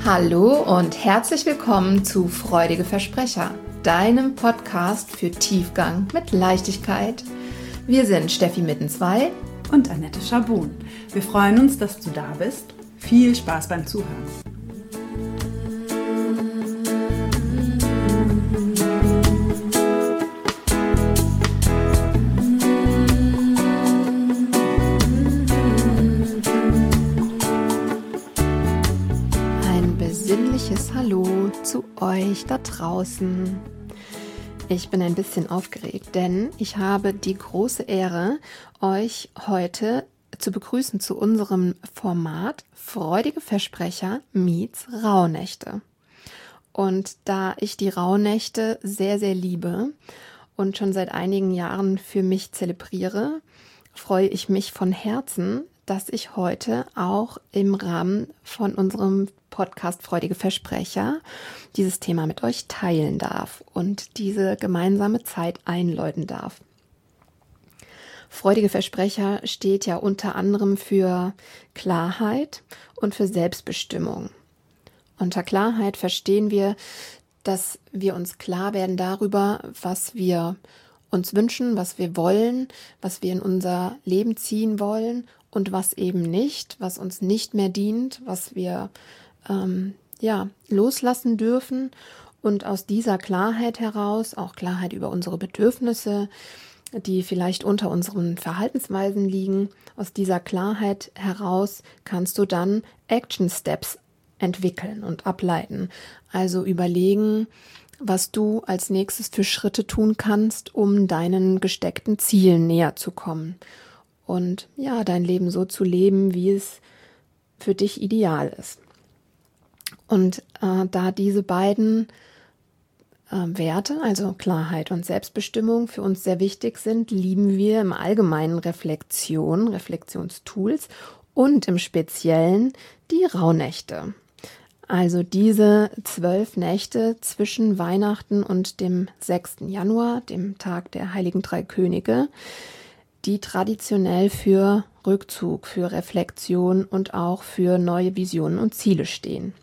Hallo und herzlich willkommen zu Freudige Versprecher, deinem Podcast für Tiefgang mit Leichtigkeit. Wir sind Steffi Mittenzweig und Annette Schabun. Wir freuen uns, dass du da bist. Viel Spaß beim Zuhören. Hallo zu euch da draußen. Ich bin ein bisschen aufgeregt, denn ich habe die große Ehre, euch heute zu begrüßen zu unserem Format Freudige Versprecher meets Rauhnächte. Und da ich die Rauhnächte sehr, sehr liebe und schon seit einigen Jahren für mich zelebriere, freue ich mich von Herzen, dass ich heute auch im Rahmen von unserem Podcast Freudige Versprecher dieses Thema mit euch teilen darf und diese gemeinsame Zeit einläuten darf. Freudige Versprecher steht ja unter anderem für Klarheit und für Selbstbestimmung. Unter Klarheit verstehen wir, dass wir uns klar werden darüber, was wir uns wünschen, was wir wollen, was wir in unser Leben ziehen wollen und was eben nicht, was uns nicht mehr dient, was wir loslassen dürfen und aus dieser Klarheit heraus, auch Klarheit über unsere Bedürfnisse, die vielleicht unter unseren Verhaltensweisen liegen, aus dieser Klarheit heraus kannst du dann Action Steps entwickeln und ableiten. Also überlegen, was du als nächstes für Schritte tun kannst, um deinen gesteckten Zielen näher zu kommen und ja, dein Leben so zu leben, wie es für dich ideal ist. Und da diese beiden Werte, also Klarheit und Selbstbestimmung, für uns sehr wichtig sind, lieben wir im Allgemeinen Reflexionstools und im Speziellen die Rauhnächte. Also diese 12 Nächte zwischen Weihnachten und dem 6. Januar, dem Tag der Heiligen Drei Könige, die traditionell für Rückzug, für Reflexion und auch für neue Visionen und Ziele stehen.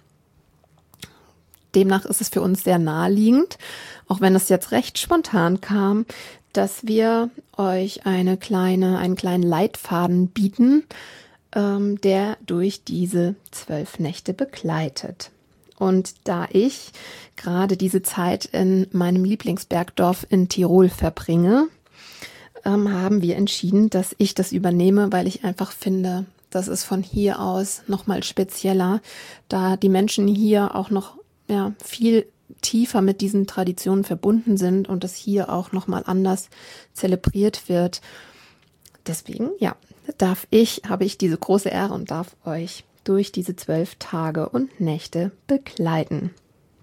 Demnach ist es für uns sehr naheliegend, auch wenn es jetzt recht spontan kam, dass wir euch einen kleinen Leitfaden bieten, der durch diese 12 Nächte begleitet. Und da ich gerade diese Zeit in meinem Lieblingsbergdorf in Tirol verbringe, haben wir entschieden, dass ich das übernehme, weil ich einfach finde, das ist von hier aus nochmal spezieller, da die Menschen hier auch noch viel tiefer mit diesen Traditionen verbunden sind und das hier auch nochmal anders zelebriert wird. Deswegen, habe ich diese große Ehre und darf euch durch diese 12 Tage und Nächte begleiten.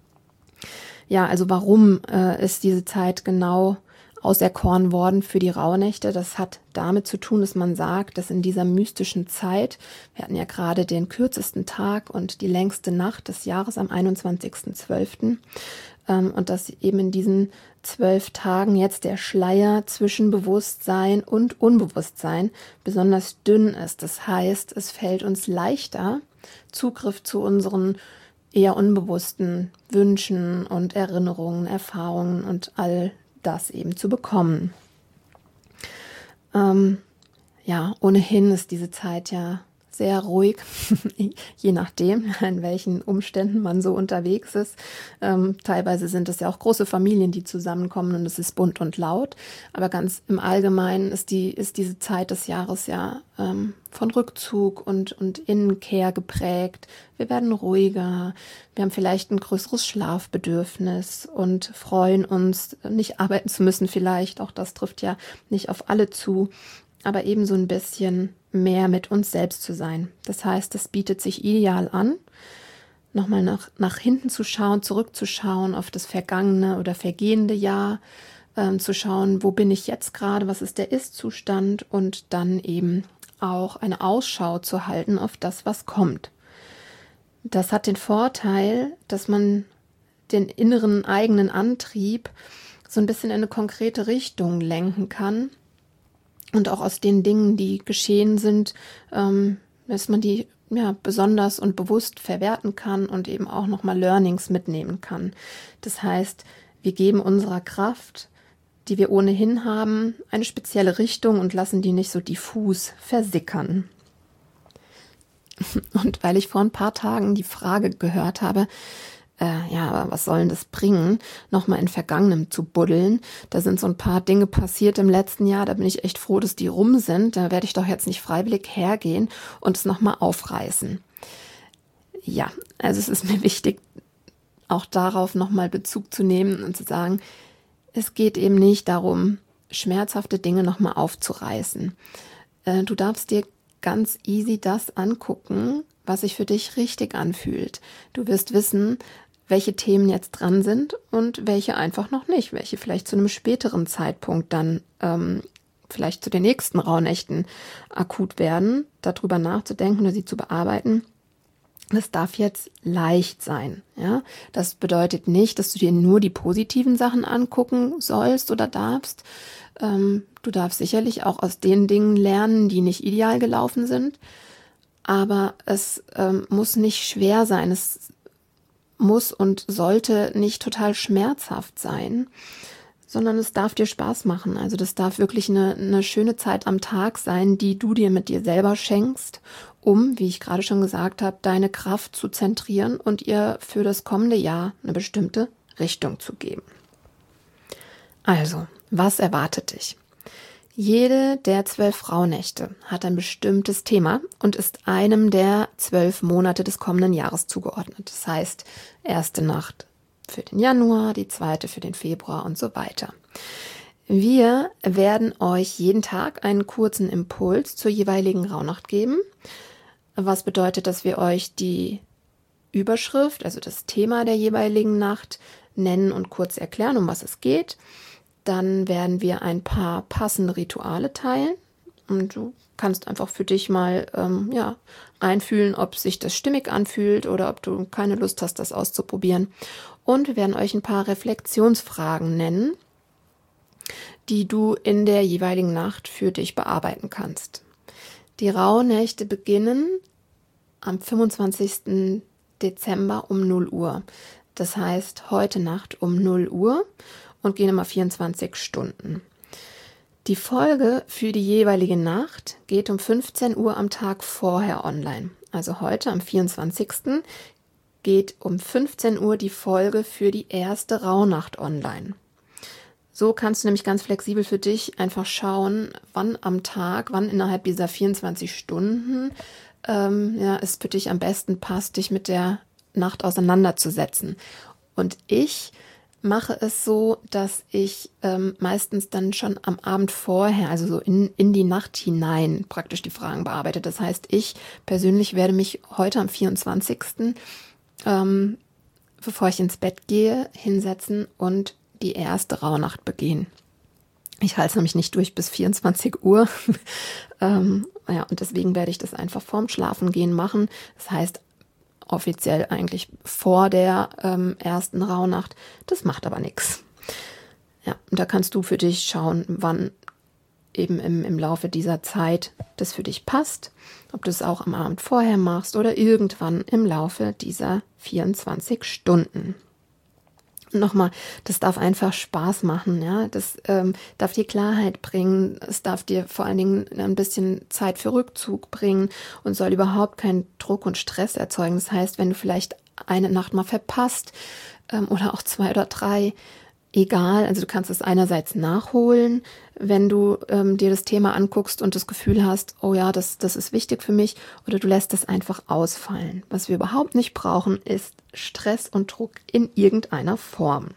Ja, also warum ist diese Zeit genau auserkoren worden für die Rauhnächte? Das hat damit zu tun, dass man sagt, dass in dieser mystischen Zeit, wir hatten ja gerade den kürzesten Tag und die längste Nacht des Jahres am 21.12. Und dass eben in diesen 12 Tagen jetzt der Schleier zwischen Bewusstsein und Unbewusstsein besonders dünn ist. Das heißt, es fällt uns leichter, Zugriff zu unseren eher unbewussten Wünschen und Erinnerungen, Erfahrungen und all das eben zu bekommen. Ohnehin ist diese Zeit ja sehr ruhig, je nachdem, in welchen Umständen man so unterwegs ist. Teilweise sind es ja auch große Familien, die zusammenkommen und es ist bunt und laut. Aber ganz im Allgemeinen ist diese Zeit des Jahres ja von Rückzug und Innenkehr geprägt. Wir werden ruhiger, wir haben vielleicht ein größeres Schlafbedürfnis und freuen uns, nicht arbeiten zu müssen vielleicht. Auch das trifft ja nicht auf alle zu, aber eben so ein bisschen mehr mit uns selbst zu sein. Das heißt, es bietet sich ideal an, nochmal nach hinten zu schauen, zurückzuschauen auf das vergangene oder vergehende Jahr, zu schauen, wo bin ich jetzt gerade, was ist der Ist-Zustand und dann eben auch eine Ausschau zu halten auf das, was kommt. Das hat den Vorteil, dass man den inneren eigenen Antrieb so ein bisschen in eine konkrete Richtung lenken kann und auch aus den Dingen, die geschehen sind, dass man die besonders und bewusst verwerten kann und eben auch nochmal Learnings mitnehmen kann. Das heißt, wir geben unserer Kraft, die wir ohnehin haben, eine spezielle Richtung und lassen die nicht so diffus versickern. Und weil ich vor ein paar Tagen die Frage gehört habe, aber was soll denn das bringen, nochmal in Vergangenem zu buddeln? Da sind so ein paar Dinge passiert im letzten Jahr, da bin ich echt froh, dass die rum sind. Da werde ich doch jetzt nicht freiwillig hergehen und es nochmal aufreißen. Ja, also es ist mir wichtig, auch darauf nochmal Bezug zu nehmen und zu sagen, es geht eben nicht darum, schmerzhafte Dinge nochmal aufzureißen. Du darfst dir ganz easy das angucken, was sich für dich richtig anfühlt. Du wirst wissen, welche Themen jetzt dran sind und welche einfach noch nicht, welche vielleicht zu einem späteren Zeitpunkt dann vielleicht zu den nächsten Rauhnächten akut werden, darüber nachzudenken oder sie zu bearbeiten. Das darf jetzt leicht sein. Ja? Das bedeutet nicht, dass du dir nur die positiven Sachen angucken sollst oder darfst. Du darfst sicherlich auch aus den Dingen lernen, die nicht ideal gelaufen sind. Aber es muss nicht schwer sein. Es muss und sollte nicht total schmerzhaft sein, sondern es darf dir Spaß machen. Also das darf wirklich eine schöne Zeit am Tag sein, die du dir mit dir selber schenkst, um, wie ich gerade schon gesagt habe, deine Kraft zu zentrieren und ihr für das kommende Jahr eine bestimmte Richtung zu geben. Also, was erwartet dich? Jede der 12 Rauhnächte hat ein bestimmtes Thema und ist einem der 12 Monate des kommenden Jahres zugeordnet. Das heißt, erste Nacht für den Januar, die zweite für den Februar und so weiter. Wir werden euch jeden Tag einen kurzen Impuls zur jeweiligen Rauhnacht geben, was bedeutet, dass wir euch die Überschrift, also das Thema der jeweiligen Nacht, nennen und kurz erklären, um was es geht. Dann werden wir ein paar passende Rituale teilen und du kannst einfach für dich mal reinfühlen, ob sich das stimmig anfühlt oder ob du keine Lust hast, das auszuprobieren. Und wir werden euch ein paar Reflexionsfragen nennen, die du in der jeweiligen Nacht für dich bearbeiten kannst. Die Rauhnächte beginnen am 25. Dezember um 0 Uhr. Das heißt, heute Nacht um 0 Uhr. Und gehen immer 24 Stunden. Die Folge für die jeweilige Nacht geht um 15 Uhr am Tag vorher online. Also heute am 24. geht um 15 Uhr die Folge für die erste Rauhnacht online. So kannst du nämlich ganz flexibel für dich einfach schauen, wann am Tag, wann innerhalb dieser 24 Stunden es für dich am besten passt, dich mit der Nacht auseinanderzusetzen. Und ich mache es so, dass ich meistens dann schon am Abend vorher, also so in die Nacht hinein praktisch die Fragen bearbeite. Das heißt, ich persönlich werde mich heute am 24., bevor ich ins Bett gehe, hinsetzen und die erste Rauhnacht begehen. Ich halte es nämlich nicht durch bis 24 Uhr. Und deswegen werde ich das einfach vorm Schlafengehen machen. Das heißt, offiziell eigentlich vor der ersten Rauhnacht. Das macht aber nichts. Ja, und da kannst du für dich schauen, wann eben im Laufe dieser Zeit das für dich passt. Ob du es auch am Abend vorher machst oder irgendwann im Laufe dieser 24 Stunden. Und nochmal, das darf einfach Spaß machen, ja. Das darf dir Klarheit bringen. Es darf dir vor allen Dingen ein bisschen Zeit für Rückzug bringen und soll überhaupt keinen Druck und Stress erzeugen. Das heißt, wenn du vielleicht eine Nacht mal verpasst oder auch 2 oder 3, egal. Also du kannst es einerseits nachholen, wenn du dir das Thema anguckst und das Gefühl hast, oh ja, das ist wichtig für mich, oder du lässt es einfach ausfallen. Was wir überhaupt nicht brauchen, ist Stress und Druck in irgendeiner Form.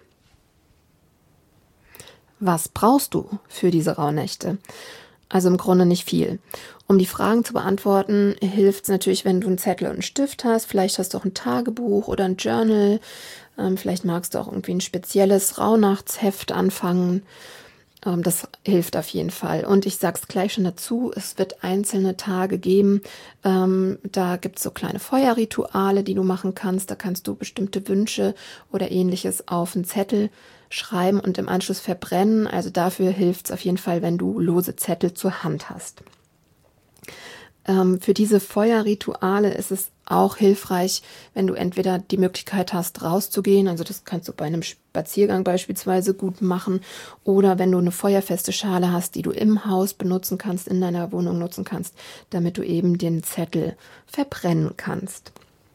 Was brauchst du für diese Rauhnächte? Also im Grunde nicht viel. Um die Fragen zu beantworten, hilft es natürlich, wenn du einen Zettel und einen Stift hast. Vielleicht hast du auch ein Tagebuch oder ein Journal. Vielleicht magst du auch irgendwie ein spezielles Rauhnachtsheft anfangen. Das hilft auf jeden Fall. Und ich sag's gleich schon dazu, es wird einzelne Tage geben. Da gibt's so kleine Feuerrituale, die du machen kannst. Da kannst du bestimmte Wünsche oder Ähnliches auf einen Zettel schreiben und im Anschluss verbrennen. Also dafür hilft's auf jeden Fall, wenn du lose Zettel zur Hand hast. Für diese Feuerrituale ist es auch hilfreich, wenn du entweder die Möglichkeit hast, rauszugehen, also das kannst du bei einem Spaziergang beispielsweise gut machen, oder wenn du eine feuerfeste Schale hast, die du im Haus benutzen kannst, in deiner Wohnung nutzen kannst, damit du eben den Zettel verbrennen kannst.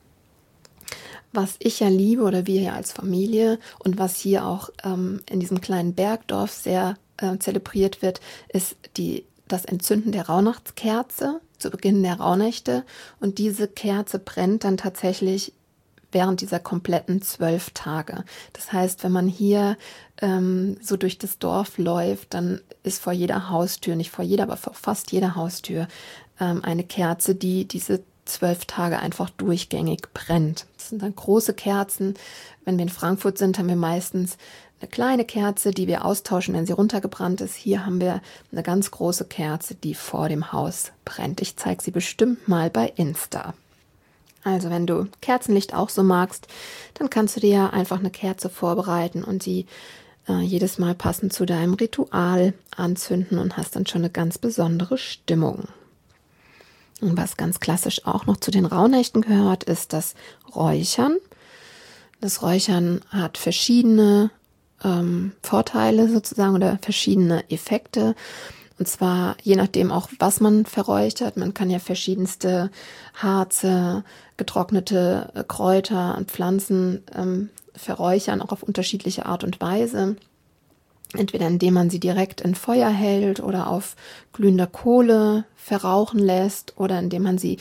Was ich ja liebe oder wir ja als Familie und was hier auch in diesem kleinen Bergdorf sehr zelebriert wird, ist das Entzünden der Rauhnachtskerze zu Beginn der Rauhnächte. Und diese Kerze brennt dann tatsächlich während dieser kompletten 12 Tage. Das heißt, wenn man hier so durch das Dorf läuft, dann ist vor jeder Haustür, nicht vor jeder, aber vor fast jeder Haustür eine Kerze, die diese 12 Tage einfach durchgängig brennt. Das sind dann große Kerzen. Wenn wir in Frankfurt sind, haben wir meistens eine kleine Kerze, die wir austauschen, wenn sie runtergebrannt ist. Hier haben wir eine ganz große Kerze, die vor dem Haus brennt. Ich zeige sie bestimmt mal bei Insta. Also wenn du Kerzenlicht auch so magst, dann kannst du dir ja einfach eine Kerze vorbereiten und sie jedes Mal passend zu deinem Ritual anzünden und hast dann schon eine ganz besondere Stimmung. Und was ganz klassisch auch noch zu den Rauhnächten gehört, ist das Räuchern. Das Räuchern hat verschiedene Vorteile sozusagen oder verschiedene Effekte. Und zwar je nachdem auch, was man verräuchert. Man kann ja verschiedenste Harze, getrocknete Kräuter und Pflanzen verräuchern, auch auf unterschiedliche Art und Weise. Entweder indem man sie direkt in Feuer hält oder auf glühender Kohle verrauchen lässt oder indem man sie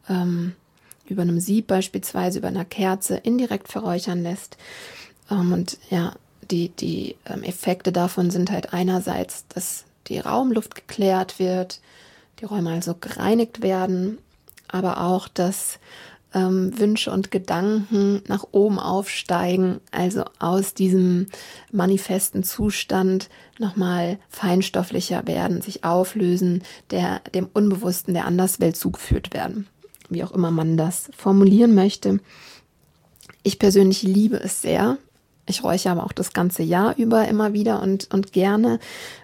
über einem Sieb beispielsweise, über einer Kerze indirekt verräuchern lässt. Und ja, die Effekte davon sind halt einerseits, dass die Raumluft geklärt wird, die Räume also gereinigt werden, aber auch, dass Wünsche und Gedanken nach oben aufsteigen, also aus diesem manifesten Zustand nochmal feinstofflicher werden, sich auflösen, dem Unbewussten der Anderswelt zugeführt werden, wie auch immer man das formulieren möchte. Ich persönlich liebe es sehr. Ich räuchere aber auch das ganze Jahr über immer wieder und gerne.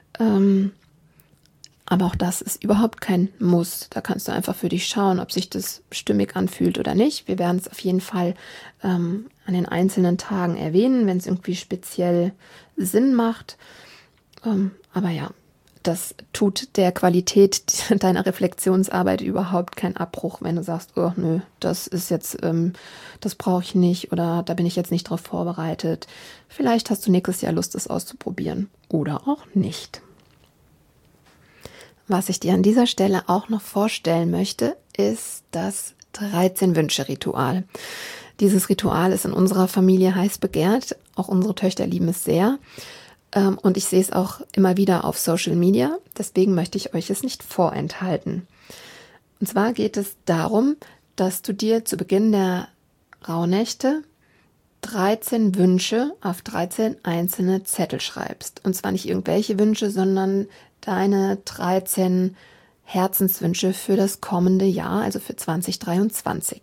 Aber auch das ist überhaupt kein Muss. Da kannst du einfach für dich schauen, ob sich das stimmig anfühlt oder nicht. Wir werden es auf jeden Fall an den einzelnen Tagen erwähnen, wenn es irgendwie speziell Sinn macht. Aber ja, das tut der Qualität deiner Reflexionsarbeit überhaupt keinen Abbruch, wenn du sagst, oh nö, das ist jetzt, das brauche ich nicht oder da bin ich jetzt nicht drauf vorbereitet. Vielleicht hast du nächstes Jahr Lust, das auszuprobieren oder auch nicht. Was ich dir an dieser Stelle auch noch vorstellen möchte, ist das 13-Wünsche-Ritual. Dieses Ritual ist in unserer Familie heiß begehrt. Auch unsere Töchter lieben es sehr. Und ich sehe es auch immer wieder auf Social Media. Deswegen möchte ich euch es nicht vorenthalten. Und zwar geht es darum, dass du dir zu Beginn der Rauhnächte 13 Wünsche auf 13 einzelne Zettel schreibst. Und zwar nicht irgendwelche Wünsche, sondern deine 13 Herzenswünsche für das kommende Jahr, also für 2023.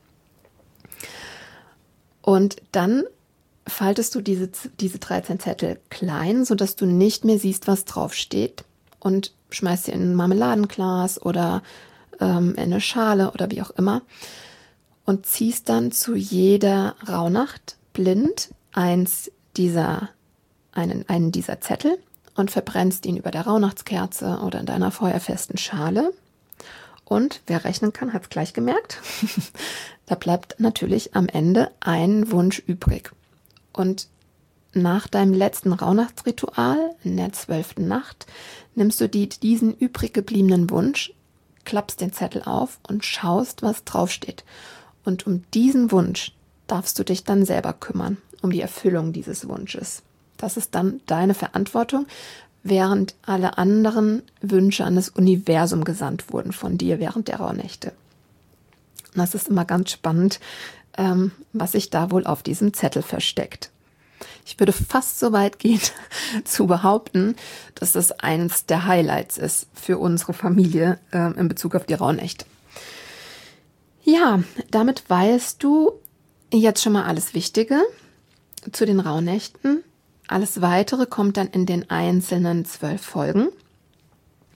Und dann faltest du diese 13 Zettel klein, sodass du nicht mehr siehst, was draufsteht und schmeißt sie in ein Marmeladenglas oder in eine Schale oder wie auch immer und ziehst dann zu jeder Rauhnacht blind einen dieser Zettel und verbrennst ihn über der Rauhnachtskerze oder in deiner feuerfesten Schale. Und wer rechnen kann, hat es gleich gemerkt. Da bleibt natürlich am Ende ein Wunsch übrig. Und nach deinem letzten Rauhnachtsritual in der 12. Nacht nimmst du diesen übrig gebliebenen Wunsch, klappst den Zettel auf und schaust, was draufsteht. Und um diesen Wunsch darfst du dich dann selber kümmern, um die Erfüllung dieses Wunsches. Das ist dann deine Verantwortung, während alle anderen Wünsche an das Universum gesandt wurden von dir während der Rauhnächte. Und das ist immer ganz spannend, was sich da wohl auf diesem Zettel versteckt. Ich würde fast so weit gehen, zu behaupten, dass das eines der Highlights ist für unsere Familie in Bezug auf die Rauhnächte. Ja, damit weißt du jetzt schon mal alles Wichtige zu den Rauhnächten. Alles Weitere kommt dann in den einzelnen 12 Folgen.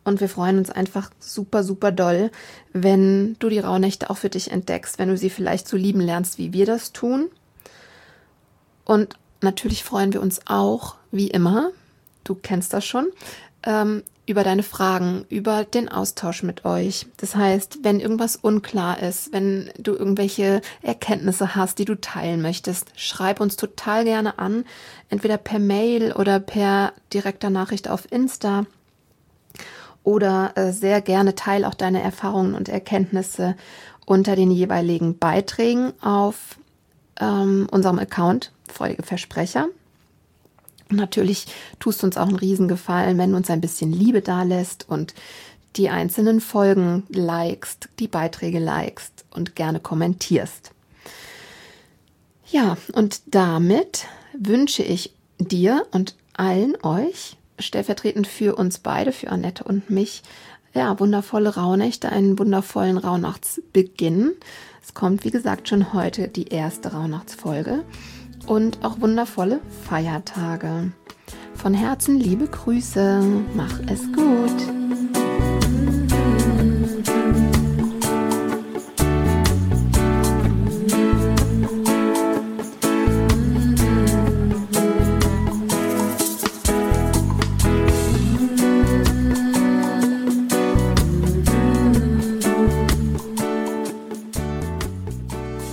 Und wir freuen uns einfach super, super doll, wenn du die Rauhnächte auch für dich entdeckst, wenn du sie vielleicht so lieben lernst, wie wir das tun. Und natürlich freuen wir uns auch, wie immer, du kennst das schon, über deine Fragen, über den Austausch mit euch. Das heißt, wenn irgendwas unklar ist, wenn du irgendwelche Erkenntnisse hast, die du teilen möchtest, schreib uns total gerne an, entweder per Mail oder per direkter Nachricht auf Insta. Oder sehr gerne teile auch deine Erfahrungen und Erkenntnisse unter den jeweiligen Beiträgen auf unserem Account Freudige Versprecher. Und natürlich tust du uns auch einen Riesengefallen, wenn du uns ein bisschen Liebe dalässt und die einzelnen Folgen likest, die Beiträge likest und gerne kommentierst. Ja, und damit wünsche ich dir und allen euch stellvertretend für uns beide, für Annette und mich, ja, wundervolle Rauhnächte, einen wundervollen Rauhnachtsbeginn. Es kommt, wie gesagt, schon heute die erste Rauhnachtsfolge und auch wundervolle Feiertage. Von Herzen liebe Grüße, mach es gut.